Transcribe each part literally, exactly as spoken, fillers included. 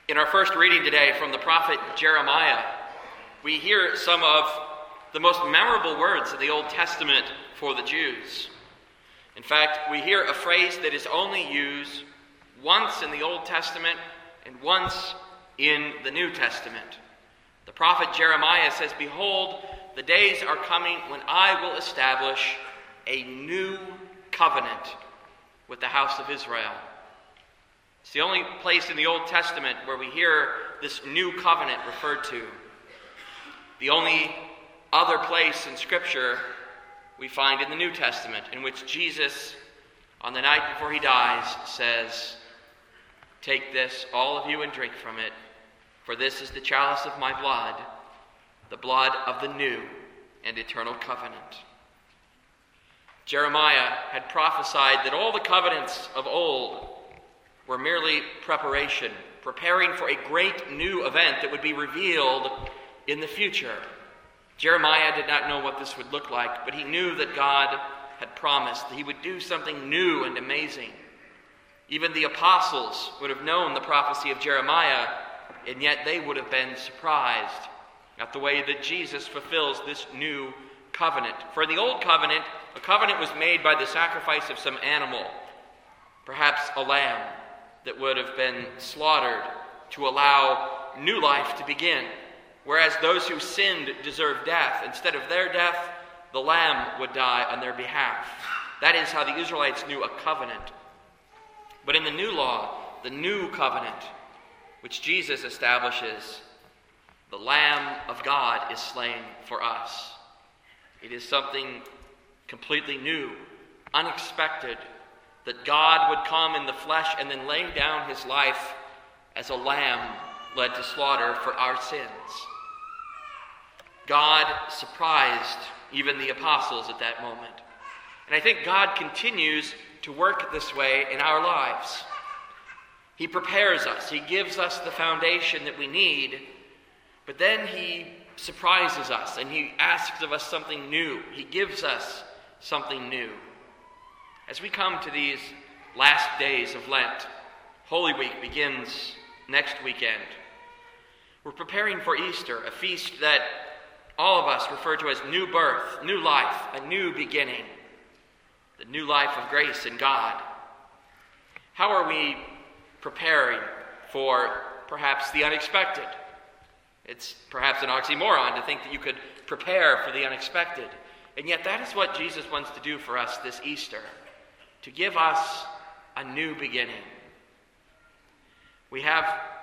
In our first reading today from the prophet Jeremiah, we hear some of the most memorable words in the Old Testament for the Jews. In fact, we hear a phrase that is only used once in the Old Testament and once in the New Testament. The prophet Jeremiah says, "Behold, the days are coming when I will establish a new covenant with the house of Israel." It's the only place in the Old Testament where we hear this new covenant referred to. The only other place in Scripture we find in the New Testament in which Jesus, on the night before he dies, says, "Take this, all of you, and drink from it, for this is the chalice of my blood, the blood of the new and eternal covenant." Jeremiah had prophesied that all the covenants of old were merely preparation, preparing for a great new event that would be revealed in the future. Jeremiah did not know what this would look like, but he knew that God had promised that he would do something new and amazing. Even the apostles would have known the prophecy of Jeremiah, and yet they would have been surprised at the way that Jesus fulfills this new covenant. For in the old covenant, a covenant was made by the sacrifice of some animal, perhaps a lamb, that would have been slaughtered to allow new life to begin. Whereas those who sinned deserved death. Instead of their death, the lamb would die on their behalf. That is how the Israelites knew a covenant. But in the new law, the new covenant, which Jesus establishes, the Lamb of God is slain for us. It is something completely new, unexpected, that God would come in the flesh and then lay down his life as a lamb led to slaughter for our sins. God surprised even the apostles at that moment. And I think God continues to work this way in our lives. He prepares us. He gives us the foundation that we need, but then he surprises us and he asks of us something new. He gives us something new. As we come to these last days of Lent, Holy Week begins next weekend. We're preparing for Easter, a feast that all of us refer to as new birth, new life, a new beginning, the new life of grace in God. How are we preparing for perhaps the unexpected? It's perhaps an oxymoron to think that you could prepare for the unexpected. And yet that is what Jesus wants to do for us this Easter, to give us a new beginning. We have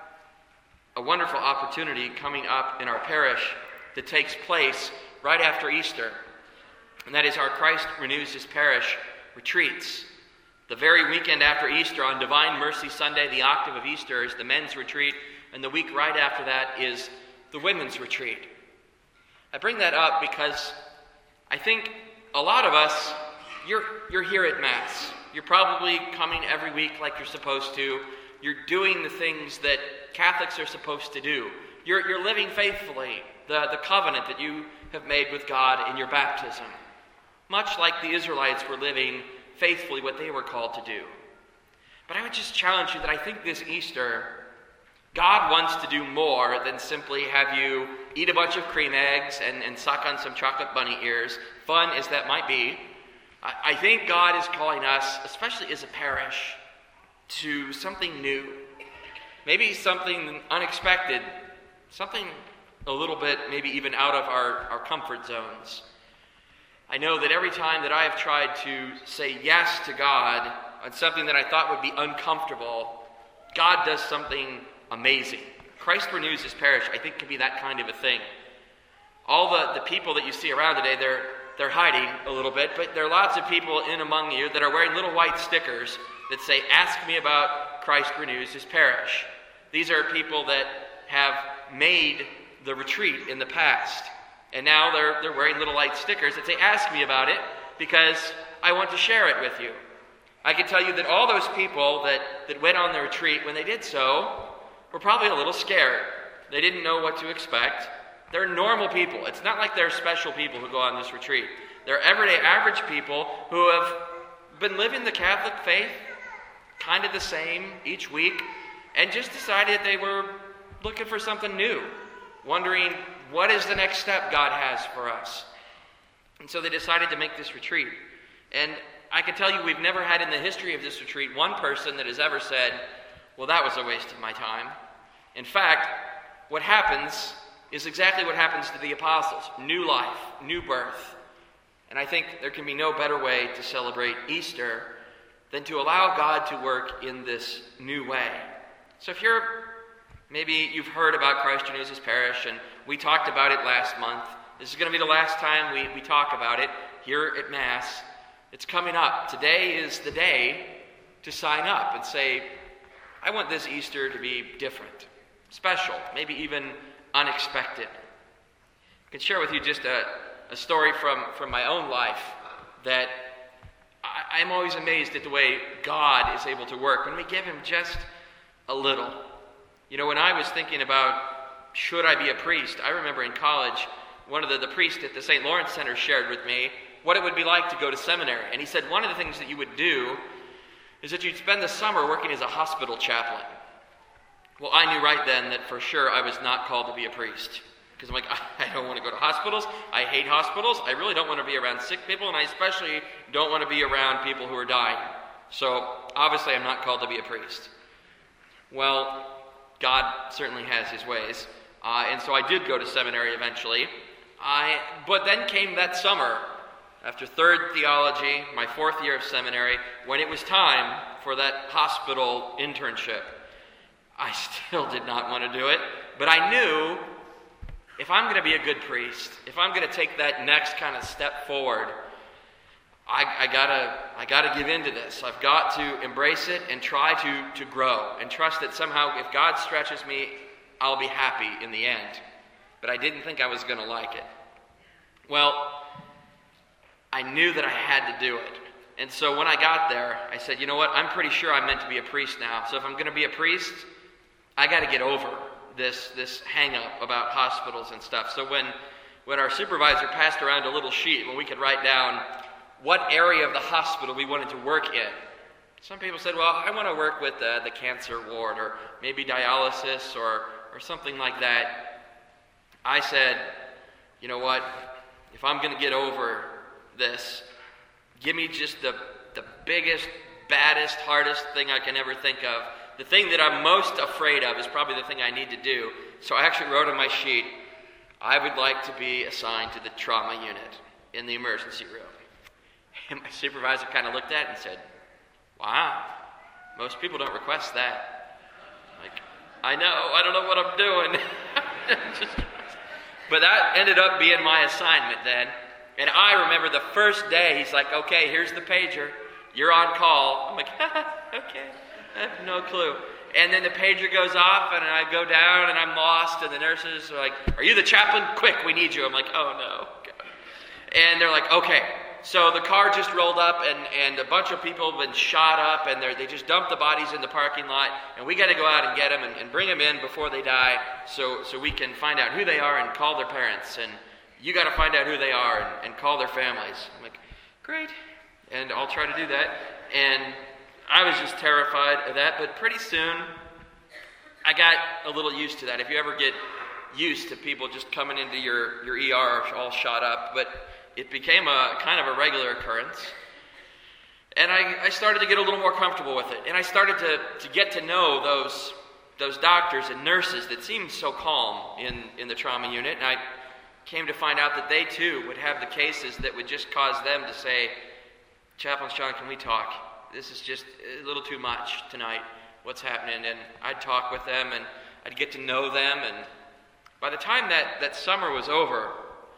a wonderful opportunity coming up in our parish that takes place right after Easter, and that is our Christ Renews His Parish retreats. The very weekend after Easter, on Divine Mercy Sunday, the octave of Easter, is the men's retreat, and the week right after that is the women's retreat. I bring that up because I think a lot of us, you're, you're here at Mass. You're probably coming every week like you're supposed to. You're doing the things that Catholics are supposed to do. You're, you're living faithfully the, the covenant that you have made with God in your baptism, much like the Israelites were living faithfully what they were called to do. But I would just challenge you that I think this Easter, God wants to do more than simply have you eat a bunch of cream eggs and, and suck on some chocolate bunny ears, fun as that might be. I, I think God is calling us, especially as a parish, to something new, maybe something unexpected, something a little bit maybe even out of our, our comfort zones. I know that every time that I have tried to say yes to God on something that I thought would be uncomfortable, God does something amazing. Christ Renews His Parish, I think, can be that kind of a thing. All the, the people that you see around today, they're, they're hiding a little bit, but there are lots of people in among you that are wearing little white stickers that say, "Ask me about Christ Renews His Parish." These are people that have made the retreat in the past, and now they're, they're wearing little white stickers that say, "Ask me about it, because I want to share it with you." I can tell you that all those people that, that went on the retreat, when they did so, were probably a little scared. They didn't know what to expect. They're normal people. It's not like they're special people who go on this retreat. They're everyday average people who have been living the Catholic faith kind of the same each week, and just decided they were looking for something new, wondering what is the next step God has for us. And so they decided to make this retreat. And I can tell you we've never had in the history of this retreat one person that has ever said, well, that was a waste of my time. In fact, what happens is exactly what happens to the apostles. New life, new birth. And I think there can be no better way to celebrate Easter than to allow God to work in this new way. So if you're, maybe you've heard about Christ Genesis Parish, and we talked about it last month. This is going to be the last time we, we talk about it here at Mass. It's coming up. Today is the day to sign up and say, I want this Easter to be different, special, maybe even unexpected. I can share with you just a, a story from, from my own life that I, I'm always amazed at the way God is able to work when we give Him just a little. You know, when I was thinking about should I be a priest, I remember in college, one of the, the priests at the Saint Lawrence Center shared with me what it would be like to go to seminary. And he said one of the things that you would do is that you'd spend the summer working as a hospital chaplain. Well, I knew right then that for sure I was not called to be a priest. Because I'm like, I don't want to go to hospitals. I hate hospitals. I really don't want to be around sick people. And I especially don't want to be around people who are dying. So obviously I'm not called to be a priest. Well, God certainly has His ways. Uh, and so I did go to seminary eventually. I, but then came that summer, after third theology, my fourth year of seminary, when it was time for that hospital internship. I still did not want to do it, but I knew if I'm going to be a good priest, if I'm going to take that next kind of step forward, I, I gotta, I gotta give in to this. I've got to embrace it and try to, to grow and trust that somehow if God stretches me, I'll be happy in the end. But I didn't think I was going to like it. Well, I knew that I had to do it. And so when I got there, I said, you know what, I'm pretty sure I'm meant to be a priest now. So if I'm going to be a priest, I got to get over this this hang-up about hospitals and stuff. So when, when our supervisor passed around a little sheet when we could write down what area of the hospital we wanted to work in, some people said, well, I want to work with the, the cancer ward or maybe dialysis or, or something like that. I said, you know what, if I'm going to get over this, give me just the, the biggest, baddest, hardest thing I can ever think of. The thing that I'm most afraid of is probably the thing I need to do. So I actually wrote on my sheet, I would like to be assigned to the trauma unit in the emergency room. And my supervisor kind of looked at it and said, wow, most people don't request that. Like, I know, I don't know what I'm doing. Just, but that ended up being my assignment then. And I remember the first day, he's like, okay, here's the pager. You're on call. I'm like, okay, I have no clue. And then the pager goes off, and I go down, and I'm lost, and the nurses are like, are you the chaplain? Quick, we need you. I'm like, oh, no. And they're like, okay. So the car just rolled up, and, and a bunch of people have been shot up, and they just dumped the bodies in the parking lot, and we got to go out and get them and, and bring them in before they die so, so we can find out who they are and call their parents. And you got to find out who they are and, and call their families. I'm like, great. And I'll try to do that. And I was just terrified of that, but pretty soon I got a little used to that. If you ever get used to people just coming into your, your E R all shot up, but it became a kind of a regular occurrence. And I, I started to get a little more comfortable with it. And I started to, to get to know those, those doctors and nurses that seemed so calm in, in the trauma unit. And I came to find out that they too would have the cases that would just cause them to say, Chaplain Sean, can we talk? This is just a little too much tonight, what's happening. And I'd talk with them and I'd get to know them. And by the time that, that summer was over,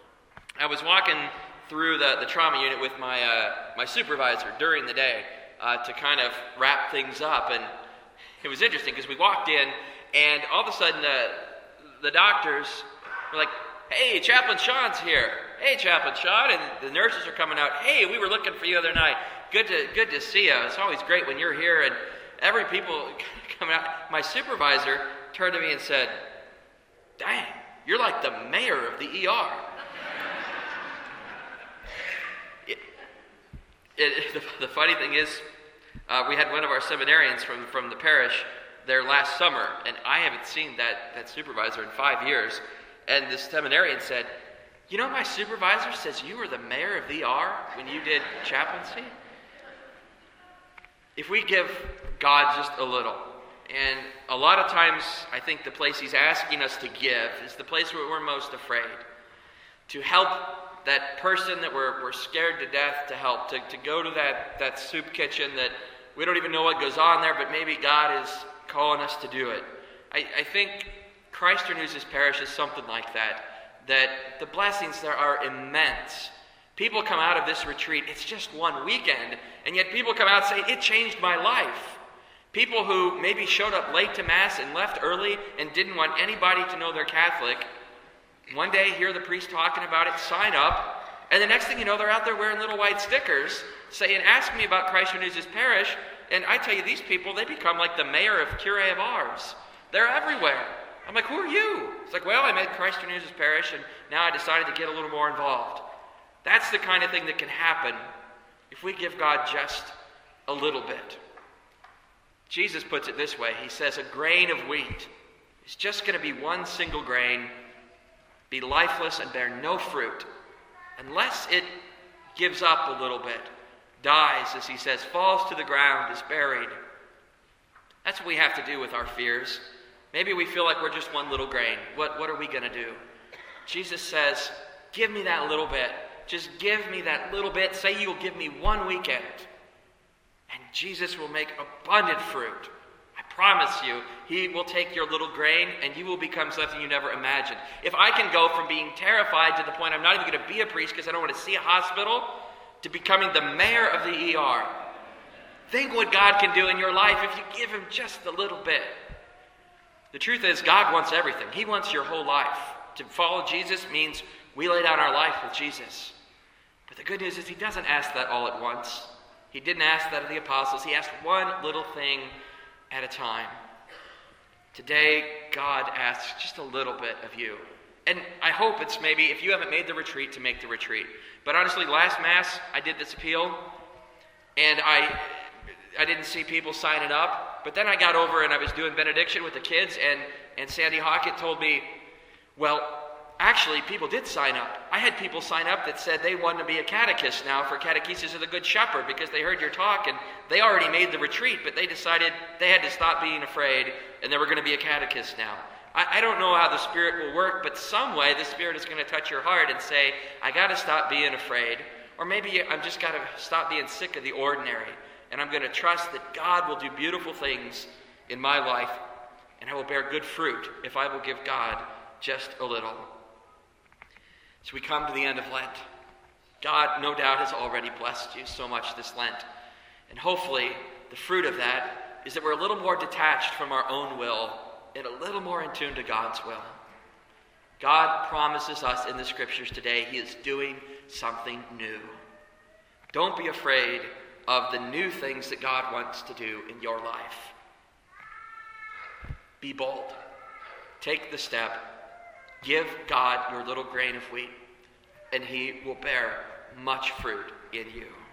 I was walking through the, the trauma unit with my uh, my supervisor during the day uh, to kind of wrap things up. And it was interesting because we walked in and all of a sudden the, the doctors were like, hey, Chaplain Sean's here. Hey, Chaplain Sean. And the nurses are coming out. Hey, we were looking for you the other night. Good to good to see you. It's always great when you're here. And every people coming out. My supervisor turned to me and said, dang, you're like the mayor of the E R. it, it, the, the funny thing is, uh, we had one of our seminarians from, from the parish there last summer, and I haven't seen that, that supervisor in five years. And the seminarian said, you know, my supervisor says you were the mayor of the E R when you did chaplaincy. If we give God just a little, and a lot of times I think the place he's asking us to give is the place where we're most afraid. To help that person that we're, we're scared to death to help, to, to go to that, that soup kitchen that we don't even know what goes on there, but maybe God is calling us to do it. I, I think Christ Renews His Parish is something like that, that the blessings there are immense. People come out of this retreat, it's just one weekend, and yet people come out and say, it changed my life. People who maybe showed up late to Mass and left early and didn't want anybody to know they're Catholic, one day hear the priest talking about it, sign up, and the next thing you know, they're out there wearing little white stickers saying, ask me about Christ Renews His Parish, and I tell you, these people, they become like the mayor of Cure of Ars. They're everywhere. I'm like, who are you? It's like, well, I made Christ Renews His Parish, and now I decided to get a little more involved. That's the kind of thing that can happen if we give God just a little bit. Jesus puts it this way. He says, a grain of wheat is just going to be one single grain, be lifeless and bear no fruit, unless it gives up a little bit, dies, as he says, falls to the ground, is buried. That's what we have to do with our fears. Maybe we feel like we're just one little grain. What, what are we going to do? Jesus says, give me that little bit. Just give me that little bit. Say you'll give me one weekend. And Jesus will make abundant fruit. I promise you, he will take your little grain and you will become something you never imagined. If I can go from being terrified to the point I'm not even going to be a priest because I don't want to see a hospital, to becoming the mayor of the E R. Think what God can do in your life if you give him just a little bit. The truth is, God wants everything. He wants your whole life. To follow Jesus means we lay down our life with Jesus. But the good news is he doesn't ask that all at once. He didn't ask that of the apostles. He asked one little thing at a time. Today, God asks just a little bit of you. And I hope it's maybe, if you haven't made the retreat, to make the retreat. But honestly, last Mass, I did this appeal, and I I didn't see people signing up. But then I got over and I was doing benediction with the kids, and, and Sandy Hockett told me, well, actually, people did sign up. I had people sign up that said they wanted to be a catechist now for Catechesis of the Good Shepherd because they heard your talk and they already made the retreat, but they decided they had to stop being afraid and they were going to be a catechist now. I, I don't know how the Spirit will work, but some way the Spirit is going to touch your heart and say, I got to stop being afraid. Or maybe I'm just got to stop being sick of the ordinary. And I'm going to trust that God will do beautiful things in my life and I will bear good fruit if I will give God just a little. So we come to the end of Lent. God, no doubt, has already blessed you so much this Lent. And hopefully, the fruit of that is that we're a little more detached from our own will and a little more in tune to God's will. God promises us in the Scriptures today He is doing something new. Don't be afraid of the new things that God wants to do in your life. Be bold. Take the step. Give God your little grain of wheat, and he will bear much fruit in you.